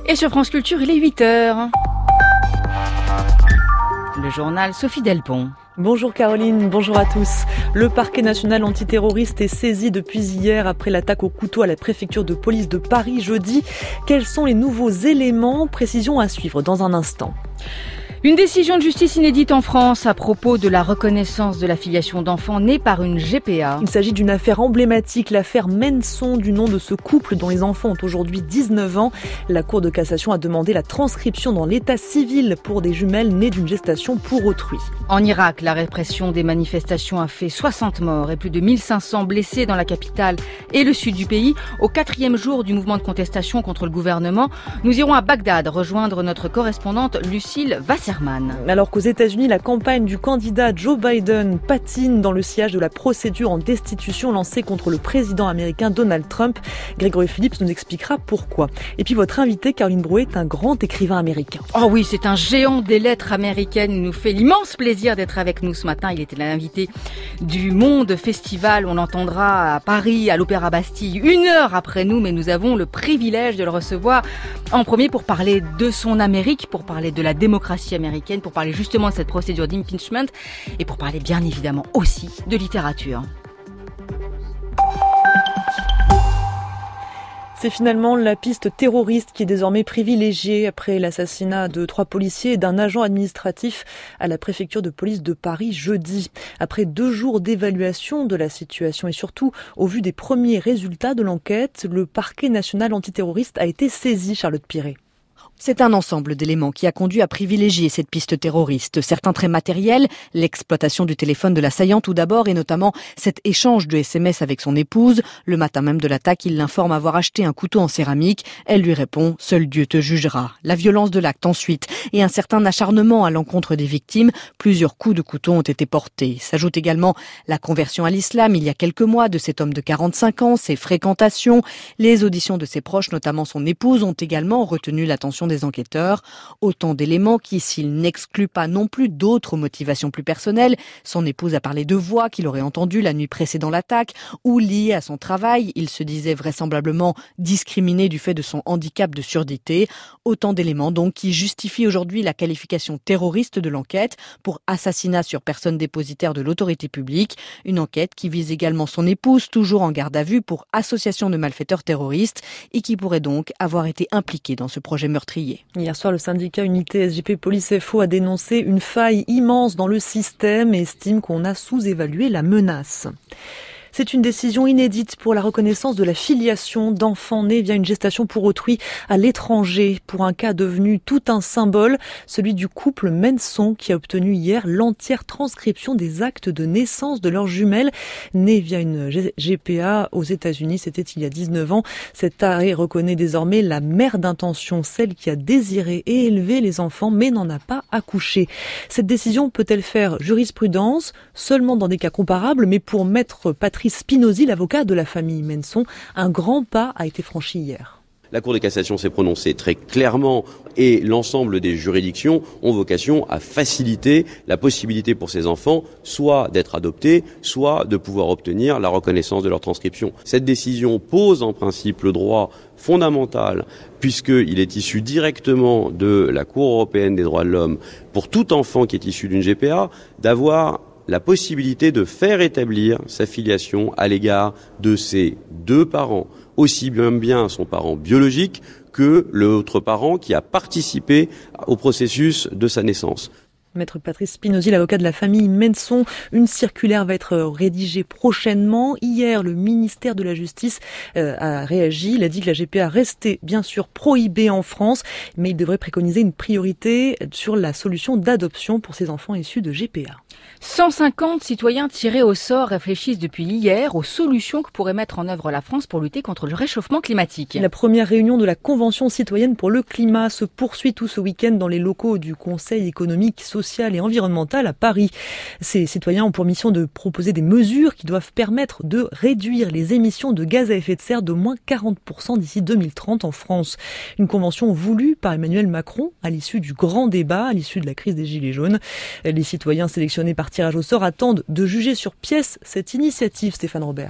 Et sur France Culture, il est 8h. Le journal Sophie Delpont. Bonjour Caroline, bonjour à tous. Le parquet national antiterroriste est saisi depuis hier après l'attaque au couteau à la préfecture de police de Paris jeudi. Quels sont les nouveaux éléments? Précision à suivre dans un instant. Une décision de justice inédite en France à propos de la reconnaissance de la filiation d'enfants nés par une GPA. Il s'agit d'une affaire emblématique, l'affaire Menson, du nom de ce couple dont les enfants ont aujourd'hui 19 ans. La Cour de cassation a demandé la transcription dans l'état civil pour des jumelles nées d'une gestation pour autrui. En Irak, la répression des manifestations a fait 60 morts et plus de 1500 blessés dans la capitale et le sud du pays. Au 4e jour du mouvement de contestation contre le gouvernement, nous irons à Bagdad rejoindre notre correspondante Lucille Wasserman. Alors qu'aux États-Unis, la campagne du candidat Joe Biden patine dans le sillage de la procédure en destitution lancée contre le président américain Donald Trump. Grégory Phillips nous expliquera pourquoi. Et puis votre invité, Caroline Drouet, est un grand écrivain américain. Oh oui, c'est un géant des lettres américaines. Il nous fait l'immense plaisir d'être avec nous ce matin. Il était l'invité du Monde Festival. On l'entendra à Paris, à l'Opéra Bastille, 1 heure après nous, mais nous avons le privilège de le recevoir en premier pour parler de son Amérique, pour parler de la démocratie américaine, pour parler justement de cette procédure d'impeachment et pour parler bien évidemment aussi de littérature. C'est finalement la piste terroriste qui est désormais privilégiée après l'assassinat de 3 policiers et d'un agent administratif à la préfecture de police de Paris jeudi. Après 2 jours d'évaluation de la situation et surtout au vu des premiers résultats de l'enquête, le parquet national antiterroriste a été saisi, Charlotte Piret. C'est un ensemble d'éléments qui a conduit à privilégier cette piste terroriste. Certains traits matériels, l'exploitation du téléphone de l'assaillant tout d'abord et notamment cet échange de SMS avec son épouse. Le matin même de l'attaque, il l'informe avoir acheté un couteau en céramique. Elle lui répond « Seul Dieu te jugera ». La violence de l'acte ensuite et un certain acharnement à l'encontre des victimes. Plusieurs coups de couteau ont été portés. S'ajoute également la conversion à l'islam il y a quelques mois de cet homme de 45 ans, ses fréquentations. Les auditions de ses proches, notamment son épouse, ont également retenu l'attention des enquêteurs. Autant d'éléments qui, s'ils n'excluent pas non plus d'autres motivations plus personnelles, son épouse a parlé de voix qu'il aurait entendues la nuit précédant l'attaque ou liées à son travail. Il se disait vraisemblablement discriminé du fait de son handicap de surdité. Autant d'éléments donc qui justifient aujourd'hui la qualification terroriste de l'enquête pour assassinat sur personne dépositaire de l'autorité publique. Une enquête qui vise également son épouse, toujours en garde à vue pour association de malfaiteurs terroristes et qui pourrait donc avoir été impliquée dans ce projet meurtrier. Hier soir, le syndicat Unité SGP Police FO a dénoncé une faille immense dans le système et estime qu'on a sous-évalué la menace. C'est une décision inédite pour la reconnaissance de la filiation d'enfants nés via une gestation pour autrui à l'étranger, pour un cas devenu tout un symbole, celui du couple Menson qui a obtenu hier l'entière transcription des actes de naissance de leurs jumelles nées via une GPA aux États-Unis. C'était il y a 19 ans. Cet arrêt reconnaît désormais la mère d'intention, celle qui a désiré et élevé les enfants mais n'en a pas accouché. Cette décision peut-elle faire jurisprudence seulement dans des cas comparables, mais pour maître Patrice Spinozzi, l'avocat de la famille Menson, un grand pas a été franchi hier. La Cour de cassation s'est prononcée très clairement et l'ensemble des juridictions ont vocation à faciliter la possibilité pour ces enfants soit d'être adoptés, soit de pouvoir obtenir la reconnaissance de leur transcription. Cette décision pose en principe le droit fondamental, puisqu'il est issu directement de la Cour européenne des droits de l'homme, pour tout enfant qui est issu d'une GPA, d'avoir la possibilité de faire établir sa filiation à l'égard de ses 2 parents, aussi bien son parent biologique que l'autre parent qui a participé au processus de sa naissance. Maître Patrice Spinozzi, l'avocat de la famille Menson, une circulaire va être rédigée prochainement. Hier, le ministère de la Justice a réagi. Il a dit que la GPA restait bien sûr prohibée en France, mais il devrait préconiser une priorité sur la solution d'adoption pour ces enfants issus de GPA. 150 citoyens tirés au sort réfléchissent depuis hier aux solutions que pourrait mettre en œuvre la France pour lutter contre le réchauffement climatique. La première réunion de la Convention citoyenne pour le climat se poursuit tout ce week-end dans les locaux du Conseil économique, social et environnemental à Paris. Ces citoyens ont pour mission de proposer des mesures qui doivent permettre de réduire les émissions de gaz à effet de serre d'au moins 40% d'ici 2030 en France. Une convention voulue par Emmanuel Macron à l'issue du grand débat, à l'issue de la crise des Gilets jaunes. Les citoyens sélectionnés par tirage au sort attendent de juger sur pièce cette initiative, Stéphane Robert.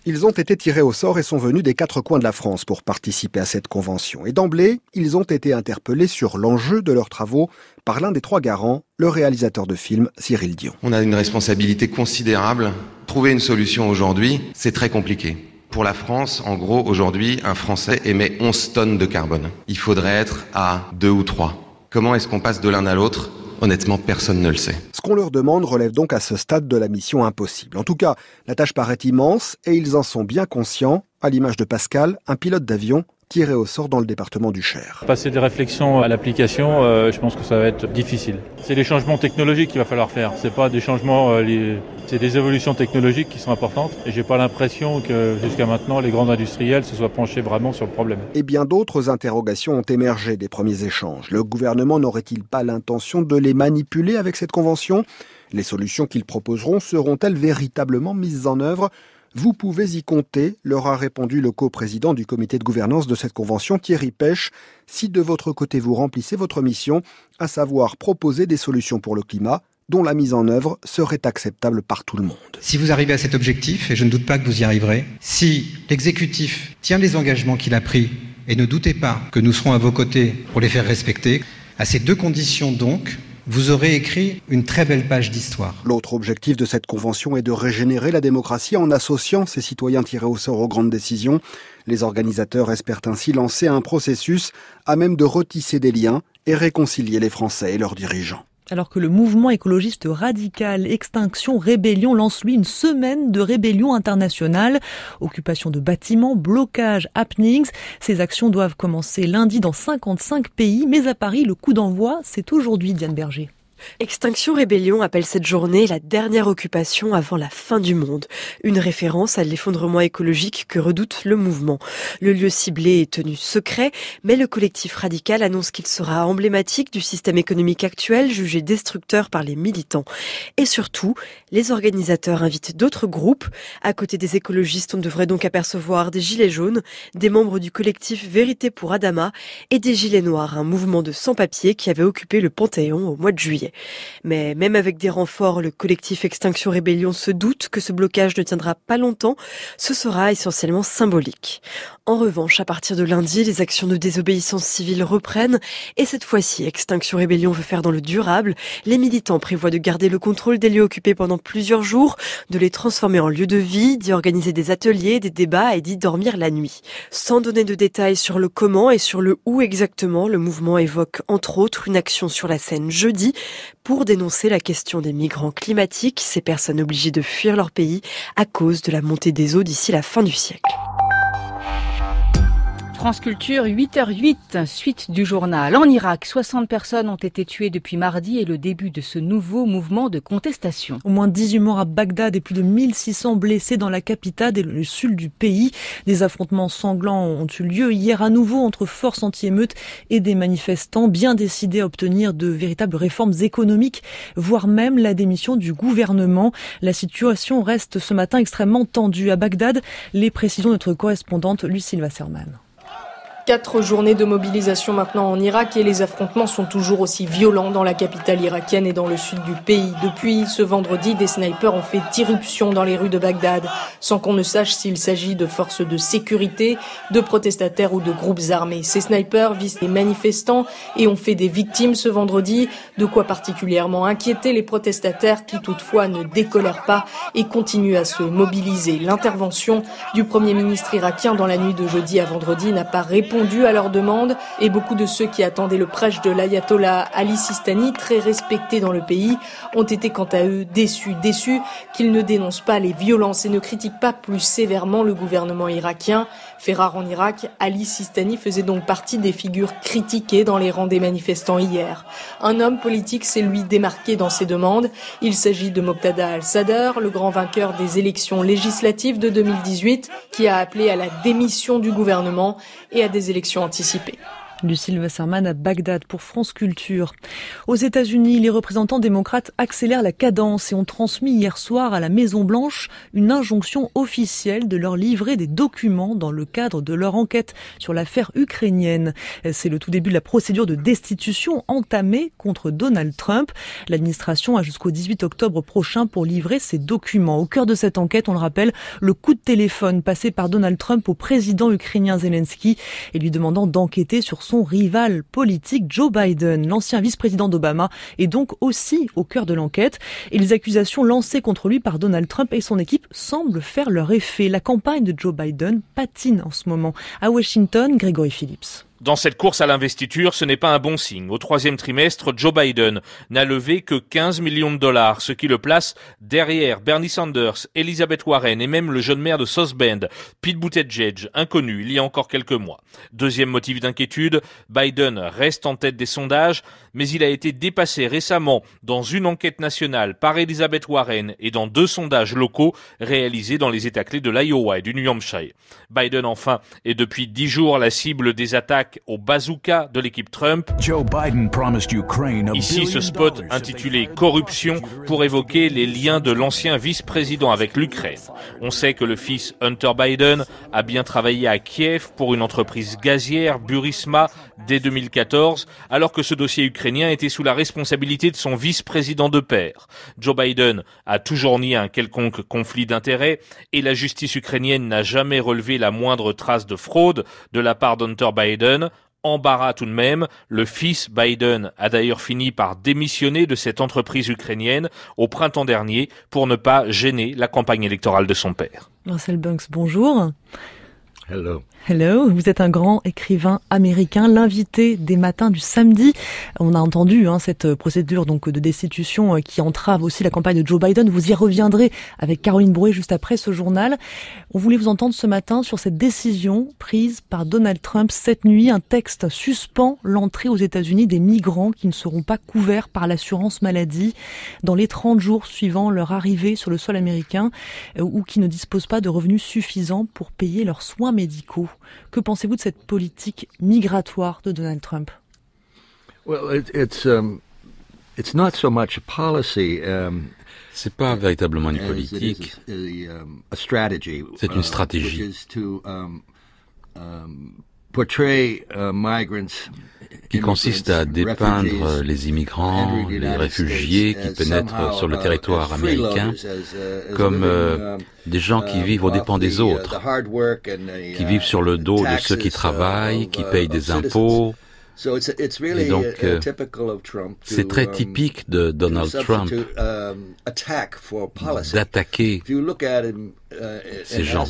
Ils ont été tirés au sort et sont venus des 4 coins de la France pour participer à cette convention. Et d'emblée, ils ont été interpellés sur l'enjeu de leurs travaux par l'un des 3 garants, le réalisateur de film Cyril Dion. On a une responsabilité considérable. Trouver une solution aujourd'hui, c'est très compliqué. Pour la France, en gros, aujourd'hui, un Français émet 11 tonnes de carbone. Il faudrait être à 2 ou 3. Comment est-ce qu'on passe de l'un à l'autre ? Honnêtement, personne ne le sait. Ce qu'on leur demande relève donc à ce stade de la mission impossible. En tout cas, la tâche paraît immense et ils en sont bien conscients, à l'image de Pascal, un pilote d'avion tiré au sort dans le département du Cher. Passer des réflexions à l'application, je pense que ça va être difficile. C'est des changements technologiques qu'il va falloir faire. C'est pas des changements, c'est des évolutions technologiques qui sont importantes. Et j'ai pas l'impression que jusqu'à maintenant, les grands industriels se soient penchés vraiment sur le problème. Et bien d'autres interrogations ont émergé des premiers échanges. Le gouvernement n'aurait-il pas l'intention de les manipuler avec cette convention ? Les solutions qu'ils proposeront seront-elles véritablement mises en œuvre ? Vous pouvez y compter, leur a répondu le coprésident du comité de gouvernance de cette convention, Thierry Pêche, si de votre côté vous remplissez votre mission, à savoir proposer des solutions pour le climat, dont la mise en œuvre serait acceptable par tout le monde. Si vous arrivez à cet objectif, et je ne doute pas que vous y arriverez, si l'exécutif tient les engagements qu'il a pris, et ne doutez pas que nous serons à vos côtés pour les faire respecter, à ces 2 conditions donc, vous aurez écrit une très belle page d'histoire. L'autre objectif de cette convention est de régénérer la démocratie en associant ces citoyens tirés au sort aux grandes décisions. Les organisateurs espèrent ainsi lancer un processus à même de retisser des liens et réconcilier les Français et leurs dirigeants. Alors que le mouvement écologiste radical Extinction Rébellion lance lui une semaine de rébellion internationale. Occupation de bâtiments, blocage, happenings. Ces actions doivent commencer lundi dans 55 pays. Mais à Paris, le coup d'envoi, c'est aujourd'hui, Diane Berger. Extinction Rébellion appelle cette journée la dernière occupation avant la fin du monde. Une référence à l'effondrement écologique que redoute le mouvement. Le lieu ciblé est tenu secret, mais le collectif radical annonce qu'il sera emblématique du système économique actuel jugé destructeur par les militants. Et surtout, les organisateurs invitent d'autres groupes. À côté des écologistes, on devrait donc apercevoir des gilets jaunes, des membres du collectif Vérité pour Adama et des gilets noirs, un mouvement de sans-papiers qui avait occupé le Panthéon au mois de juillet. Mais même avec des renforts, le collectif Extinction Rébellion se doute que ce blocage ne tiendra pas longtemps. Ce sera essentiellement symbolique. En revanche, à partir de lundi, les actions de désobéissance civile reprennent. Et cette fois-ci, Extinction Rébellion veut faire dans le durable. Les militants prévoient de garder le contrôle des lieux occupés pendant plusieurs jours, de les transformer en lieux de vie, d'y organiser des ateliers, des débats et d'y dormir la nuit. Sans donner de détails sur le comment et sur le où exactement, le mouvement évoque entre autres une action sur la Seine jeudi pour dénoncer la question des migrants climatiques, ces personnes obligées de fuir leur pays à cause de la montée des eaux d'ici la fin du siècle. France Culture, 8h08, suite du journal. En Irak, 60 personnes ont été tuées depuis mardi et le début de ce nouveau mouvement de contestation. Au moins 18 morts à Bagdad et plus de 1600 blessés dans la capitale et le sud du pays. Des affrontements sanglants ont eu lieu hier à nouveau entre forces anti-émeutes et des manifestants bien décidés à obtenir de véritables réformes économiques, voire même la démission du gouvernement. La situation reste ce matin extrêmement tendue à Bagdad. Les précisions de notre correspondante Lucille Wasserman. 4 journées de mobilisation maintenant en Irak et les affrontements sont toujours aussi violents dans la capitale irakienne et dans le sud du pays. Depuis ce vendredi, des snipers ont fait irruption dans les rues de Bagdad, sans qu'on ne sache s'il s'agit de forces de sécurité, de protestataires ou de groupes armés. Ces snipers visent les manifestants et ont fait des victimes ce vendredi, de quoi particulièrement inquiéter les protestataires qui toutefois ne décolèrent pas et continuent à se mobiliser. L'intervention du Premier ministre irakien dans la nuit de jeudi à vendredi n'a pas répondu à leurs demandes et beaucoup de ceux qui attendaient le prêche de l'ayatollah Ali Sistani, très respecté dans le pays, ont été quant à eux déçus qu'il ne dénonce pas les violences et ne critique pas plus sévèrement le gouvernement irakien. Fait rare en Irak, Ali Sistani faisait donc partie des figures critiquées dans les rangs des manifestants hier. Un homme politique s'est lui démarqué dans ses demandes. Il s'agit de Moqtada al-Sadr, le grand vainqueur des élections législatives de 2018, qui a appelé à la démission du gouvernement et à des élections anticipées. Lucille Wasserman à Bagdad pour France Culture. Aux États-Unis, les représentants démocrates accélèrent la cadence et ont transmis hier soir à la Maison-Blanche une injonction officielle de leur livrer des documents dans le cadre de leur enquête sur l'affaire ukrainienne. C'est le tout début de la procédure de destitution entamée contre Donald Trump. L'administration a jusqu'au 18 octobre prochain pour livrer ces documents. Au cœur de cette enquête, on le rappelle, le coup de téléphone passé par Donald Trump au président ukrainien Zelensky et lui demandant d'enquêter sur son rival politique Joe Biden. L'ancien vice-président d'Obama est donc aussi au cœur de l'enquête et les accusations lancées contre lui par Donald Trump et son équipe semblent faire leur effet. La campagne de Joe Biden patine en ce moment. À Washington, Grégory Phillips. Dans cette course à l'investiture, ce n'est pas un bon signe. Au troisième trimestre, Joe Biden n'a levé que 15 millions de dollars, ce qui le place derrière Bernie Sanders, Elizabeth Warren et même le jeune maire de South Bend, Pete Buttigieg, inconnu il y a encore quelques mois. Deuxième motif d'inquiétude, Biden reste en tête des sondages, mais il a été dépassé récemment dans une enquête nationale par Elizabeth Warren et dans 2 sondages locaux réalisés dans les États clés de l'Iowa et du New Hampshire. Biden, enfin, est depuis 10 jours la cible des attaques au bazooka de l'équipe Trump. Ici, ce spot intitulé « Corruption » pour évoquer les liens de l'ancien vice-président avec l'Ukraine. On sait que le fils Hunter Biden a bien travaillé à Kiev pour une entreprise gazière, Burisma, dès 2014, alors que ce dossier ukrainien était sous la responsabilité de son vice-président de pair. Joe Biden a toujours nié un quelconque conflit d'intérêts et la justice ukrainienne n'a jamais relevé la moindre trace de fraude de la part d'Hunter Biden. Embarras tout de même, le fils Biden a d'ailleurs fini par démissionner de cette entreprise ukrainienne au printemps dernier pour ne pas gêner la campagne électorale de son père. Russell Bunks, bonjour. Hello. Hello, vous êtes un grand écrivain américain, l'invité des matins du samedi. On a entendu cette procédure donc de destitution qui entrave aussi la campagne de Joe Biden. Vous y reviendrez avec Caroline Brouet juste après ce journal. On voulait vous entendre ce matin sur cette décision prise par Donald Trump cette nuit. Un texte suspend l'entrée aux États-Unis des migrants qui ne seront pas couverts par l'assurance maladie dans les 30 jours suivant leur arrivée sur le sol américain ou qui ne disposent pas de revenus suffisants pour payer leurs soins médicaux. Que pensez-vous de cette politique migratoire de Donald Trump? Well, it's not so much a policy. C'est pas véritablement une politique. C'est une stratégie. Qui consiste à dépeindre les immigrants, les réfugiés qui pénètrent sur le territoire américain comme des gens qui vivent aux dépens des autres, qui vivent sur le dos de ceux qui travaillent, qui payent des impôts. Et donc, c'est très typique de Donald Trump d'attaquer ces gens.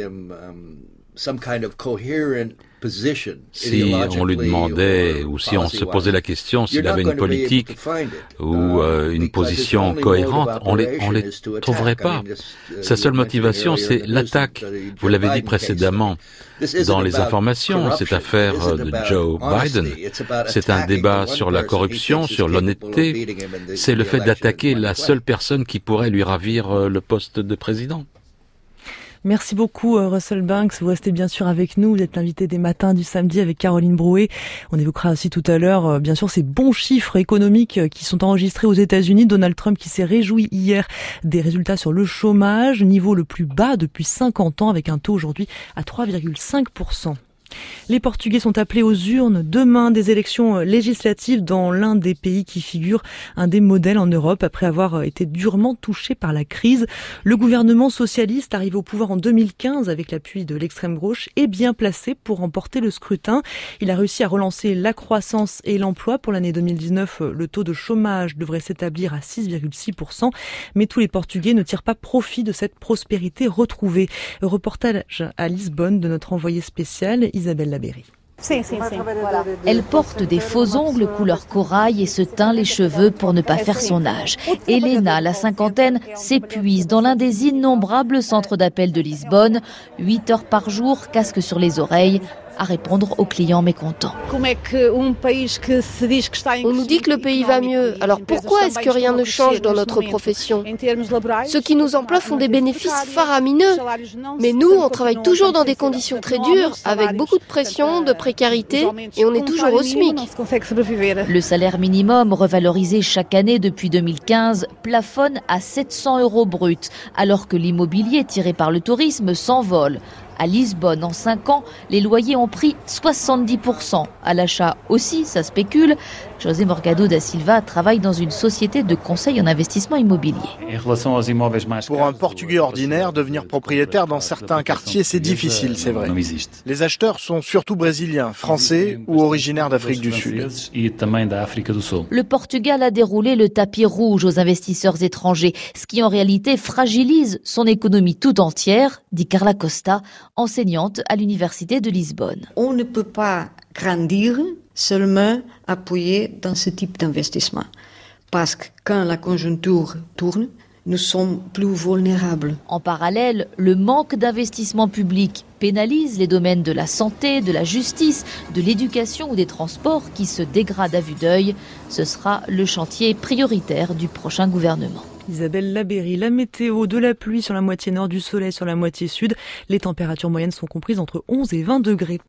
Si on lui demandait ou si on se posait la question s'il avait une politique ou une position cohérente, on les trouverait pas. Sa seule motivation, c'est l'attaque. Vous l'avez dit précédemment dans les informations, cette affaire de Joe Biden, c'est un débat sur la corruption, sur l'honnêteté. C'est le fait d'attaquer la seule personne qui pourrait lui ravir le poste de président. Merci beaucoup Russell Bunks, vous restez bien sûr avec nous, vous êtes l'invité des matins du samedi avec Caroline Brouet. On évoquera aussi tout à l'heure bien sûr ces bons chiffres économiques qui sont enregistrés aux États-Unis. Donald Trump qui s'est réjoui hier des résultats sur le chômage, niveau le plus bas depuis 50 ans avec un taux aujourd'hui à 3,5%. Les Portugais sont appelés aux urnes demain, des élections législatives dans l'un des pays qui figure un des modèles en Europe après avoir été durement touché par la crise. Le gouvernement socialiste, arrivé au pouvoir en 2015 avec l'appui de l'extrême gauche, est bien placé pour remporter le scrutin. Il a réussi à relancer la croissance et l'emploi. Pour l'année 2019, le taux de chômage devrait s'établir à 6,6%, mais tous les Portugais ne tirent pas profit de cette prospérité retrouvée. Reportage à Lisbonne de notre envoyé spécial Isabelle Labéry. Elle porte des faux ongles couleur corail et se teint les cheveux pour ne pas faire son âge. Elena, la cinquantaine, s'épuise dans l'un des innombrables centres d'appel de Lisbonne. 8 heures par jour, casque sur les oreilles, à répondre aux clients mécontents. On nous dit que le pays va mieux, alors pourquoi est-ce que rien ne change dans notre profession? Ceux qui nous emploient font des bénéfices faramineux, mais nous, on travaille toujours dans des conditions très dures, avec beaucoup de pression, de précarité, et on est toujours au SMIC. Le salaire minimum, revalorisé chaque année depuis 2015, plafonne à 700 € bruts, alors que l'immobilier tiré par le tourisme s'envole. À Lisbonne, en 5 ans, les loyers ont pris 70%. À l'achat aussi, ça spécule. José Morgado da Silva travaille dans une société de conseil en investissement immobilier. Pour un Portugais ordinaire, devenir propriétaire dans certains quartiers, c'est difficile, c'est vrai. Les acheteurs sont surtout brésiliens, français ou originaires d'Afrique du Sud. Le Portugal a déroulé le tapis rouge aux investisseurs étrangers, ce qui en réalité fragilise son économie tout entière, dit Carla Costa, enseignante à l'université de Lisbonne. On ne peut pas grandir seulement appuyé dans ce type d'investissement. Parce que quand la conjoncture tourne, nous sommes plus vulnérables. En parallèle, le manque d'investissement public pénalise les domaines de la santé, de la justice, de l'éducation ou des transports qui se dégradent à vue d'œil. Ce sera le chantier prioritaire du prochain gouvernement. Isabelle Labéry, la météo, de la pluie sur la moitié nord, du soleil sur la moitié sud. Les températures moyennes sont comprises entre 11 et 20 degrés.